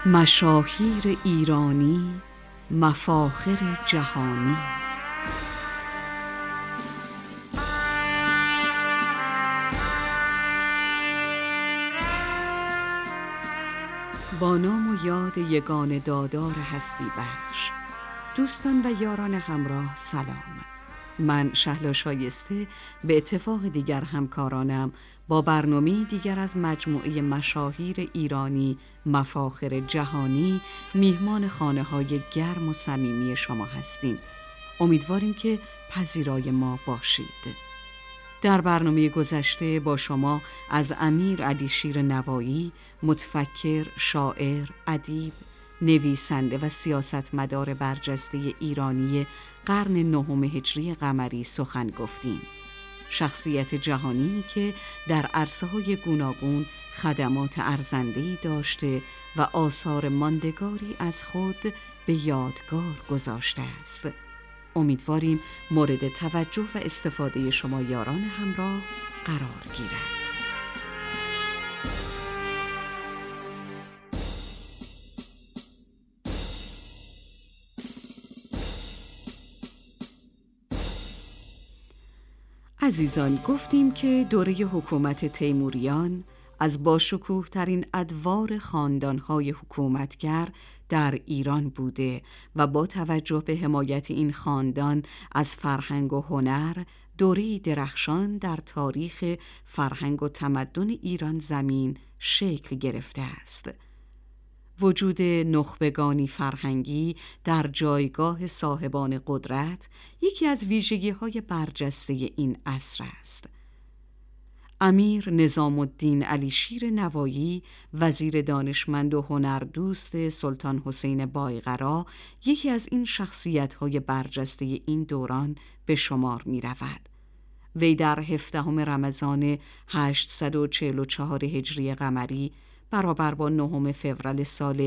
مشاهیر ایرانی، مفاخر جهانی. با نام و یاد یگانه دادار هستی بخش. دوستان و یاران همراه سلام. من شهلا شایسته به اتفاق دیگر همکارانم با برنامه دیگر از مجموعه مشاهیر ایرانی، مفاخر جهانی میهمان خانه‌های گرم و صمیمی شما هستیم. امیدواریم که پذیرای ما باشید. در برنامه گذشته با شما از امیرعلیشیر نوایی، متفکر، شاعر، ادیب، نویسنده و سیاستمدار برجسته ایرانی قرن نهم هجری قمری سخن گفتیم. شخصیت جهانی که در عرصه‌های گوناگون خدمات ارزنده‌ای داشته و آثار ماندگاری از خود به یادگار گذاشته است. امیدواریم مورد توجه و استفاده شما یاران همراه قرار گیرد. عزیزان، گفتیم که دوره حکومت تیموریان از باشکوه ترین ادوار خاندان‌های حکومتگر در ایران بوده و با توجه به حمایت این خاندان از فرهنگ و هنر، دوره‌ای درخشان در تاریخ فرهنگ و تمدن ایران زمین شکل گرفته است. وجود نخبگانی فرهنگی در جایگاه صاحبان قدرت یکی از ویژگی‌های برجسته این عصر است. امیر نظام الدین علیشیر نوایی، وزیر دانشمند و هنردوست سلطان حسین بایقرا، یکی از این شخصیت‌های برجسته این دوران به شمار می‌رود. وی در 17 رمضان 844 هجری قمری برابر با 9 فوریه سال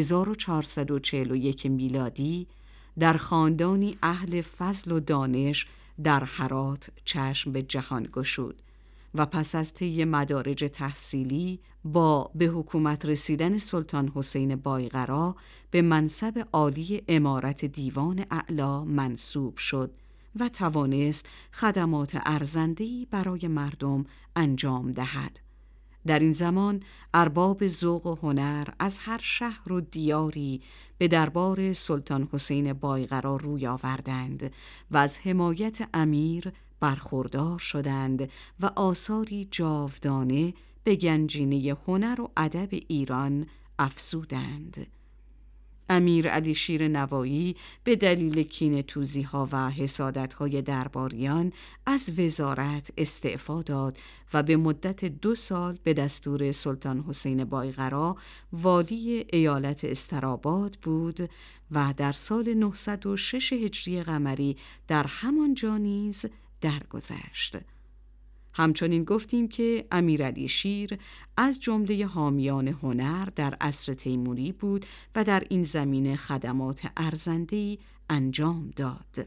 1441 میلادی در خاندانی اهل فضل و دانش در هرات چشم به جهان گشود و پس از طی مدارج تحصیلی با به حکومت رسیدن سلطان حسین بایقرا به منصب عالی امارت دیوان اعلی منصوب شد و توانست خدمات ارزنده‌ای برای مردم انجام دهد. در این زمان ارباب ذوق و هنر از هر شهر و دیاری به دربار سلطان حسین بایقرا روی آوردند و از حمایت امیر برخوردار شدند و آثاری جاودانه به گنجینه هنر و ادب ایران افزودند. امیرعلیشیر نوایی به دلیل کینه‌توزی‌ها و حسادت‌های درباریان از وزارت استعفا داد و به مدت 2 سال به دستور سلطان حسین بایقرا والی ایالت استراباد بود و در سال 906 هجری قمری در همانجا نیز درگذشت. همچنین گفتیم که امیرعلیشیر از جمله حامیان هنر در عصر تیموری بود و در این زمینه خدمات ارزنده‌ای انجام داد.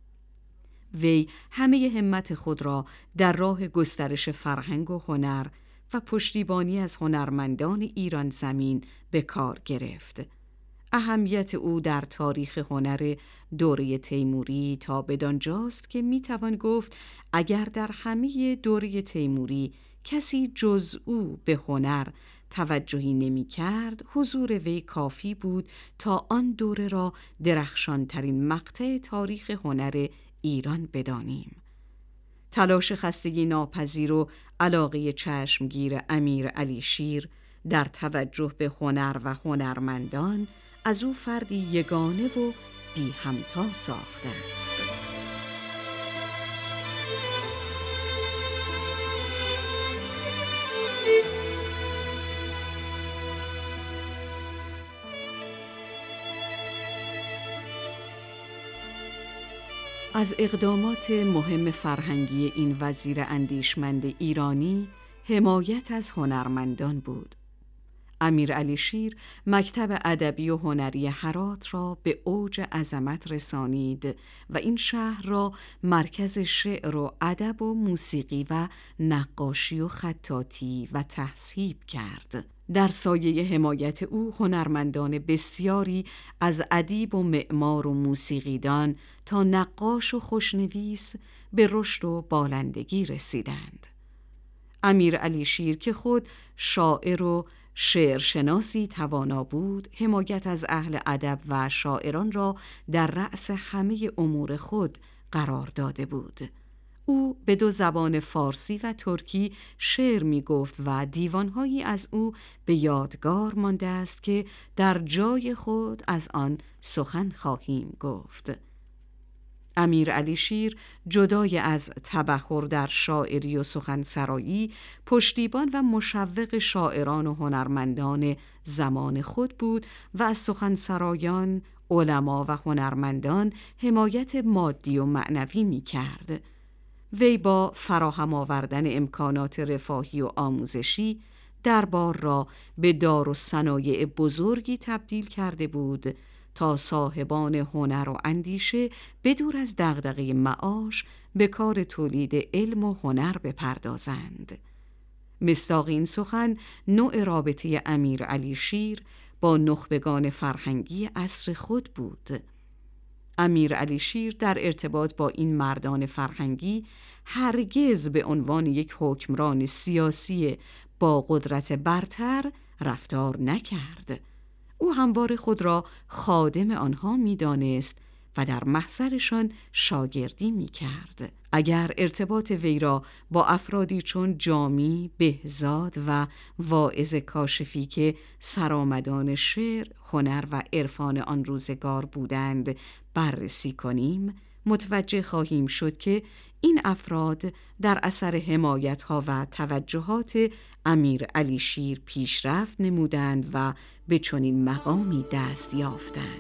وی همه همت خود را در راه گسترش فرهنگ و هنر و پشتیبانی از هنرمندان ایران زمین به کار گرفت. اهمیت او در تاریخ هنر دوره تیموری تا بدانجاست که میتوان گفت اگر در همه دوره تیموری کسی جز او به هنر توجهی نمی کرد، حضور وی کافی بود تا آن دوره را درخشانترین مقطع تاریخ هنر ایران بدانیم. تلاش خستگی ناپذیر و علاقه چشمگیر امیرعلیشیر در توجه به هنر و هنرمندان از او فردی یگانه و بی همتا ساخته است. از اقدامات مهم فرهنگی این وزیر اندیشمند ایرانی حمایت از هنرمندان بود. امیرعلیشیر مکتب ادبی و هنری هرات را به اوج عظمت رسانید و این شهر را مرکز شعر و ادب و موسیقی و نقاشی و خطاطی و تذهیب کرد. در سایه حمایت او هنرمندان بسیاری از ادیب و معمار و موسیقیدان تا نقاش و خوشنویس به رشد و بالندگی رسیدند. امیرعلیشیر که خود شاعر و شعرشناسی توانا بود، حمایت از اهل ادب و شاعران را در رأس همه امور خود قرار داده بود. او به 2 زبان فارسی و ترکی شعر می گفت و دیوانهایی از او به یادگار مانده است که در جای خود از آن سخن خواهیم گفت. امیرعلیشیر جدای از تبحر در شاعری و سخنسرایی، پشتیبان و مشوق شاعران و هنرمندان زمان خود بود و از سخنسرایان، علما و هنرمندان حمایت مادی و معنوی می کرد. وی با فراهم آوردن امکانات رفاهی و آموزشی دربار را به دارالصنایع بزرگی تبدیل کرده بود تا صاحبان هنر و اندیشه بدور از دغدغه معاش به کار تولید علم و هنر بپردازند. مصداق این سخن نوع رابطه امیرعلیشیر با نخبگان فرهنگی عصر خود بود. امیرعلیشیر در ارتباط با این مردان فرهنگی هرگز به عنوان یک حکمران سیاسی با قدرت برتر رفتار نکرد. او همواره خود را خادم آنها می‌دانست و در محضرشان شاگردی می‌کرد. اگر ارتباط وی را با افرادی چون جامی، بهزاد و واعظ کاشفی که سرآمدان شعر، هنر و عرفان آن روزگار بودند بررسی کنیم، متوجه خواهیم شد که این افراد در اثر حمایت‌ها و توجهات امیرعلیشیر پیشرفت نمودند و به چنین مقامی دست یافتند.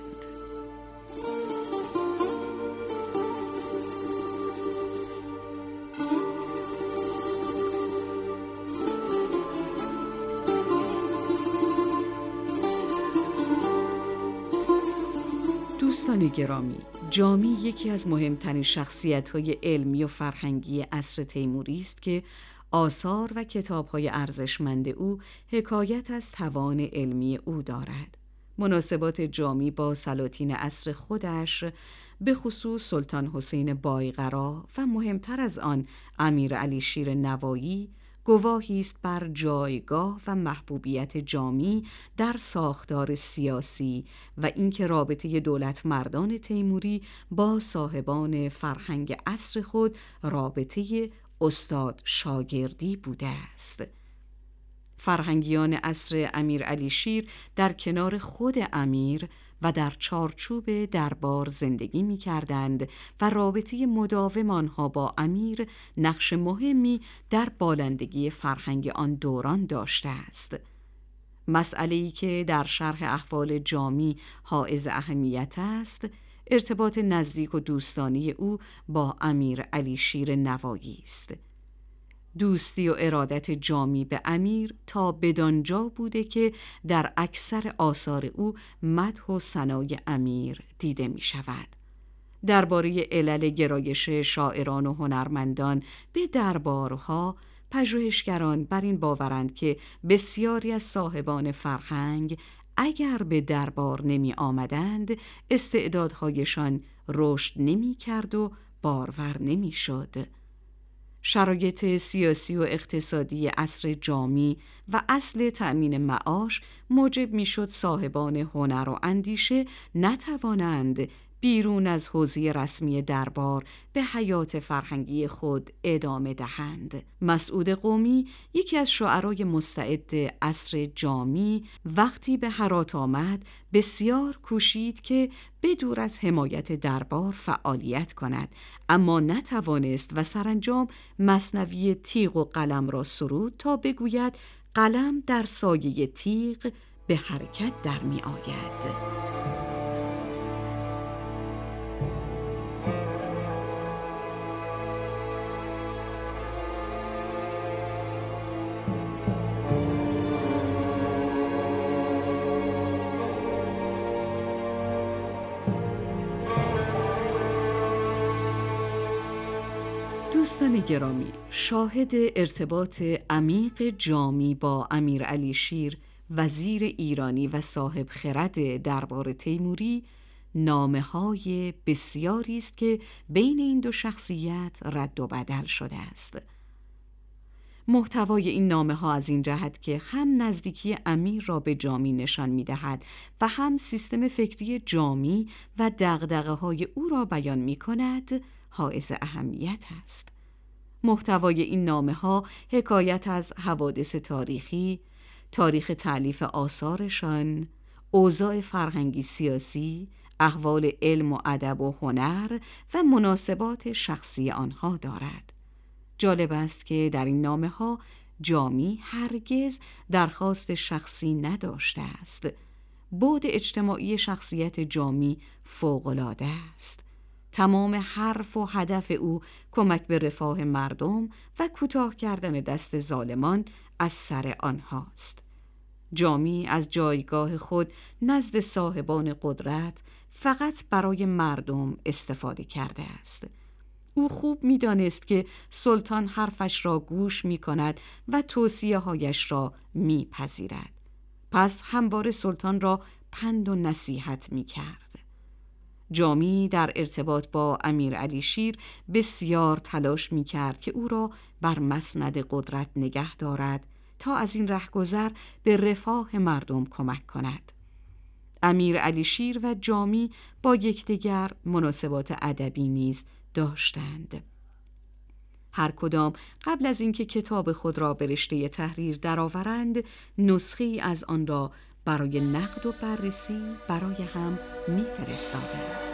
دوستان گرامی، جامی یکی از مهمترین شخصیت‌های علمی و فرهنگی عصر تیموری است که آثار و کتاب‌های ارزشمند او حکایت از توان علمی او دارد. مناسبات جامی با سلاطین عصر خودش، به خصوص سلطان حسین بایقرا و مهمتر از آن امیرعلیشیر نوایی، گواهی است بر جایگاه و محبوبیت جامی در ساختار سیاسی و اینکه رابطه دولت مردان تیموری با صاحبان فرهنگ عصر خود رابطه استاد شاگردی بوده است. فرهنگیان عصر امیرعلیشیر در کنار خود امیر و در چارچوب دربار زندگی می کردند و رابطه مداوم آنها با امیر نقش مهمی در بالندگی فرهنگ آن دوران داشته است. مسئله‌ای که در شرح احوال جامی حائز اهمیت است، ارتباط نزدیک و دوستانی او با امیرعلیشیر نوایی است. دوستی و ارادت جامی به امیر تا بدانجا بوده که در اکثر آثار او مدح و ثنای امیر دیده می شود. درباره علل گرایش شاعران و هنرمندان به دربارها، پژوهشگران بر این باورند که بسیاری از صاحبان فرهنگ اگر به دربار نمی آمدند، استعدادهایشان رشد نمی کرد و بارور نمی شد. شرایط سیاسی و اقتصادی عصر جامی و اصل تأمین معاش موجب می شد صاحبان هنر و اندیشه نتوانند بیرون از حوزه رسمی دربار به حیات فرهنگی خود ادامه دهند. مسعود قومی، یکی از شاعرای مستعد عصر جامی، وقتی به هرات آمد بسیار کوشید که بدور از حمایت دربار فعالیت کند، اما نتوانست و سرانجام مثنوی تیغ و قلم را سرود تا بگوید قلم در سایه تیغ به حرکت در می آید. دوستان گرامی، شاهد ارتباط عمیق جامی با امیرعلی شیر، وزیر ایرانی و صاحب خرد دربار تیموری، نامه‌های بسیاری است که بین این دو شخصیت رد و بدل شده است. محتوای این نامه‌ها از این جهت که هم نزدیکی امیر را به جامی نشان می‌دهد و هم سیستم فکری جامی و دغدغه‌های او را بیان می‌کند، حائز اهمیت است. محتوای این نامه‌ها حکایت از حوادث تاریخی، تاریخ تألیف آثارشان، اوضاع فرهنگی سیاسی، احوال علم و ادب و هنر و مناسبات شخصی آنها دارد. جالب است که در این نامه‌ها جامی هرگز درخواست شخصی نداشته است. بعد اجتماعی شخصیت جامی فوق‌العاده است. تمام حرف و هدف او کمک به رفاه مردم و کوتاه کردن دست ظالمان از سر آنهاست. جامی از جایگاه خود نزد صاحبان قدرت فقط برای مردم استفاده کرده است. او خوب می‌دانست که سلطان حرفش را گوش می‌کند و توصیه‌هایش را می‌پذیرد. پس همواره سلطان را پند و نصیحت می‌کرد. جامی در ارتباط با امیرعلی شیر بسیار تلاش می‌کرد که او را بر مسند قدرت نگه دارد تا از این رهگذر به رفاه مردم کمک کند. امیرعلی شیر و جامی با یکدیگر مناسبات ادبی نیز داشتند. هر کدام قبل از اینکه کتاب خود را به رشته تحریر درآورند، نسخه‌ای از آن را برای نقد و بررسی برای هم می‌فرستادند.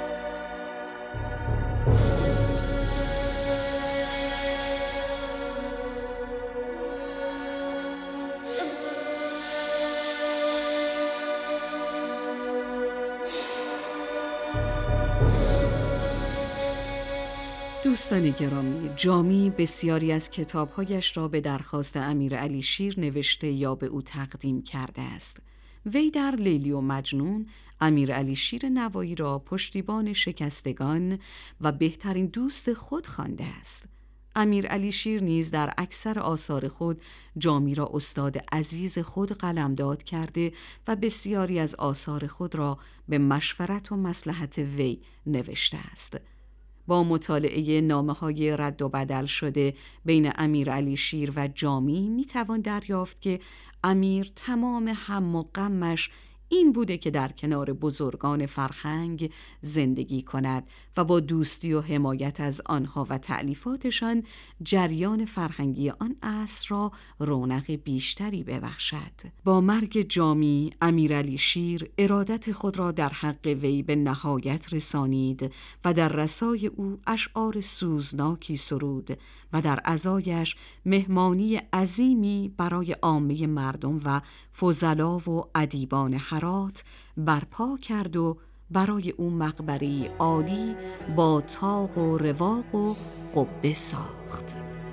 دوستان گرامی، جامی بسیاری از کتاب‌هایش را به درخواست امیرعلی شیر نوشته یا به او تقدیم کرده است. وی در لیلی و مجنون امیرعلی شیر نوایی را پشتیبان شکستگان و بهترین دوست خود خوانده است. امیرعلی شیر نیز در اکثر آثار خود جامی را استاد عزیز خود قلمداد کرده و بسیاری از آثار خود را به مشورت و مصلحت وی نوشته است. با مطالعه نامه‌های رد و بدل شده بین امیرعلی شیر و جامی می‌توان دریافت که امیر تمام هم و غمش این بوده که در کنار بزرگان فرهنگ زندگی کند و با دوستی و حمایت از آنها و تألیفاتشان جریان فرهنگی آن عصر را رونق بیشتری ببخشد. با مرگ جامی، امیرعلی شیر ارادت خود را در حق وی به نهایت رسانید و در رسای او اشعار سوزناکی سرود و در عزایش مهمانی عظیمی برای عامه مردم و فضلا و ادیبان هرات برپا کرد و برای او مقبره‌ای عالی با طاق و رواق و قبه ساخت.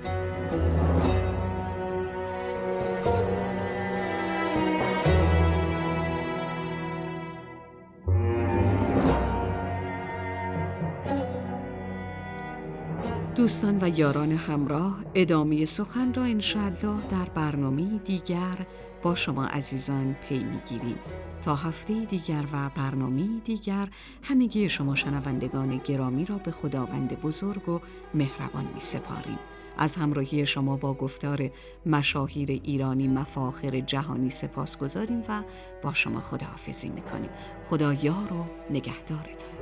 دوستان و یاران همراه، ادامه سخن را انشاءالله در برنامه دیگر با شما عزیزان پی میگیریم. تا هفته دیگر و برنامه دیگر همگی شما شنوندگان گرامی را به خداوند بزرگ و مهربان می سپاریم. از همراهی شما با گفتار مشاهیر ایرانی مفاخر جهانی سپاس گذاریم و با شما خداحافظی می کنیم. خدا یار و نگهدارتان.